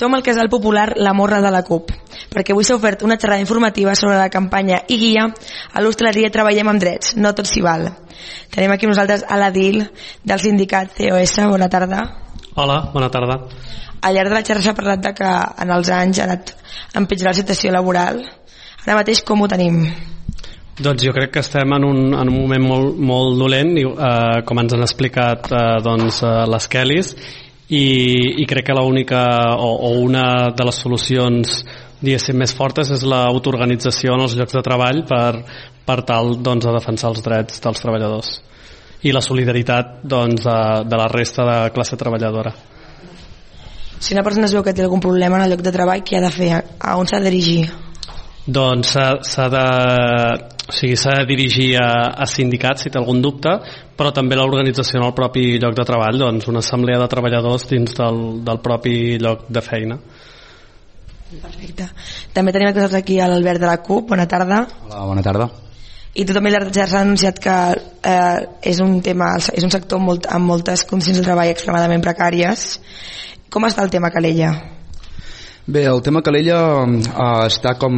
Som el casal popular La Morra de la CUP, perquè avui s'ha ofert una xerrada informativa sobre la campanya i guia a l'hostaleria Treballem amb drets, no tot s'hi val. Tenim aquí nosaltres a l'Adil del sindicat COS. Bona tarda. Hola, bona tarda. Al llarg de la xerrada s'ha parlat de que en els anys ha anat empitjorant la situació laboral. Ara mateix com ho tenim? Doncs jo crec que estem en un moment molt dolent, com ens han explicat les Kellys, i crec que l'única o una de les solucions diguéssim més fortes és l'autoorganització en els llocs de treball per tal de defensar els drets dels treballadors i la solidaritat de la resta de classe treballadora. Si una persona es veu que té algun problema en el lloc de treball, què ha de fer? A on s'ha de dirigir? Doncs s'ha de dirigir a sindicats si té algun dubte, però també l'organització en el propi lloc de treball, doncs una assemblea de treballadors dins del propi lloc de feina. Perfecte. També tenim aquí l'Albert de la CUP. Bona tarda. Hola, bona tarda. I tu també ja has anunciat que és un sector amb moltes condicions de treball extremadament precàries. Com està el tema Calella? Bé, el tema Calella està com...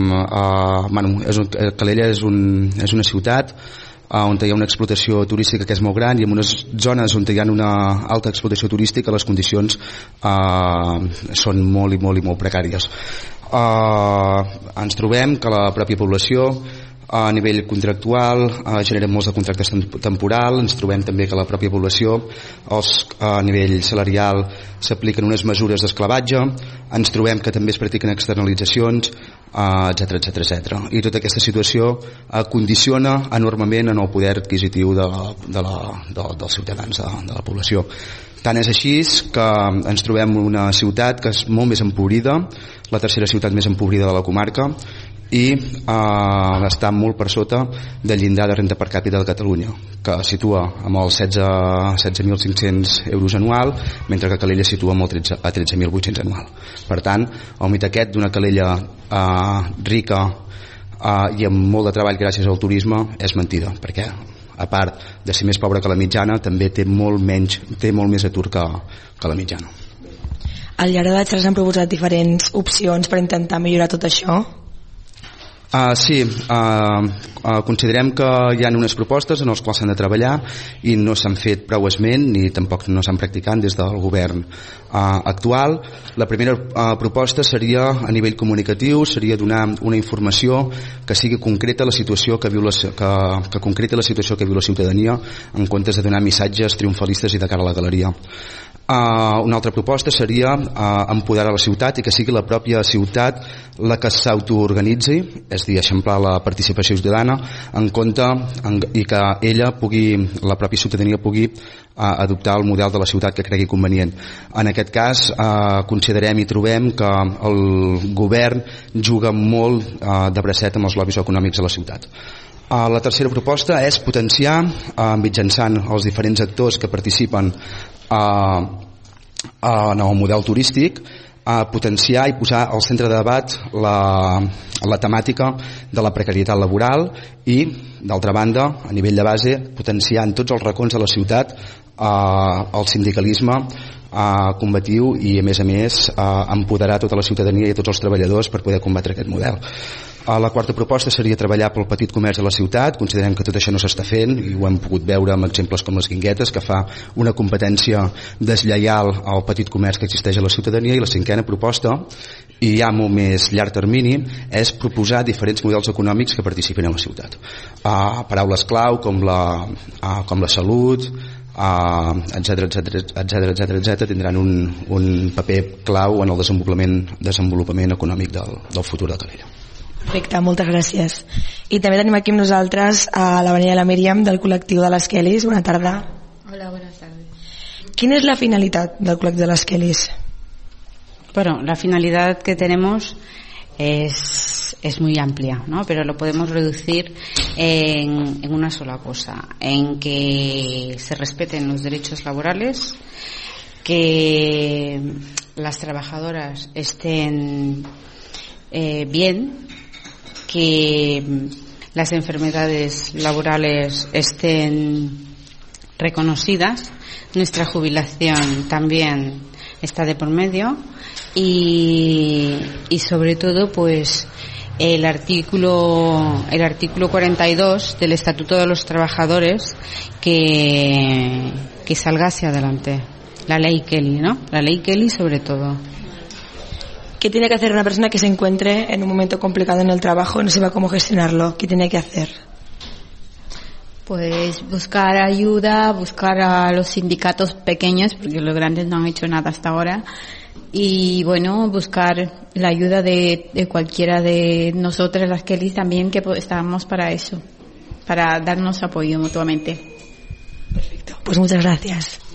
Calella és una ciutat on hi ha una explotació turística que és molt gran, i en unes zones on hi ha una alta explotació turística les condicions són molt i molt i molt precàries. Ens trobem que la pròpia població a nivell contractual genera molts de contractes temporals. Ens trobem també que la pròpia població a nivell salarial s'apliquen unes mesures d'esclavatge. Ens trobem que també es practiquen externalitzacions, etc. I tota aquesta situació condiciona enormement en el poder adquisitiu dels ciutadans, de la població. Tant és així que ens trobem una ciutat que és molt més empobrida, la tercera ciutat més empobrida de la comarca, i està molt per sota del llindar de renda per càpita de Catalunya, que situa amb els 16.500 euros anual, mentre que Calella situa amb el a 13.800 anual. Per tant, el mite aquest d'una Calella rica i amb molt de treball gràcies al turisme és mentida, perquè a part de ser més pobra que la mitjana també té molt més atur que la mitjana. Al llarg de la xarxa s'han proposat diferents opcions per intentar millorar tot això? Sí, considerem que hi ha unes propostes en les quals s'han de treballar i no s'han fet prou esment ni tampoc no s'han practicat des del govern actual. La primera proposta seria a nivell comunicatiu, seria donar una informació que sigui concreta a la situació que concreti la situació que viu la ciutadania, en comptes de donar missatges triomfalistes i de cara a la galeria. Una altra proposta seria empoderar la ciutat i que sigui la pròpia ciutat la que s'autoorganitzi, és a dir, eixamplar la participació ciutadana en compte i que la pròpia ciutadania pugui adoptar el model de la ciutat que cregui convenient. En aquest cas considerem i trobem que el govern juga molt de bracet amb els lobbies econòmics de la ciutat. La tercera proposta és potenciar mitjançant els diferents actors que participen en el model turístic, potenciar i posar al centre de debat la temàtica de la precarietat laboral i, d'altra banda, a nivell de base, potenciar en tots els racons de la ciutat el sindicalisme combatiu i, a més, empoderar tota la ciutadania i tots els treballadors per poder combatre aquest model. La quarta proposta seria treballar pel petit comerç de la ciutat. Considerem que tot això no s'està fent i ho hem pogut veure amb exemples com les Guinguetes, que fa una competència deslleial al petit comerç que existeix a la ciutadania. I la cinquena proposta, i ja molt més llarg termini, és proposar diferents models econòmics que participin a la ciutat. Paraules clau com la salut, etc. tindran un paper clau en el desenvolupament econòmic del futur de Calella. Perfecte, moltes gràcies. I també tenim aquí amb nosaltres a la Vanilla i la Míriam del col·lectiu de les Kellys. Bona tarda. Hola, buenas tardes. ¿Quién es la finalidad del col·lectiu de las Kellys? Bueno, la finalidad que tenemos es muy amplia, ¿no? Pero lo podemos reducir en una sola cosa, en que se respeten los derechos laborales, que las trabajadoras estén bien, que las enfermedades laborales estén reconocidas, nuestra jubilación también está de por medio, y sobre todo pues el artículo 42 del Estatuto de los Trabajadores que salga hacia adelante, la ley Kelly, ¿no? La ley Kelly sobre todo. ¿Qué tiene que hacer una persona que se encuentre en un momento complicado en el trabajo y no sepa cómo gestionarlo? ¿Qué tiene que hacer? Pues buscar ayuda, buscar a los sindicatos pequeños, porque los grandes no han hecho nada hasta ahora, y bueno, buscar la ayuda de cualquiera de nosotras, las Kellys también, que estamos para eso, para darnos apoyo mutuamente. Perfecto, pues muchas gracias.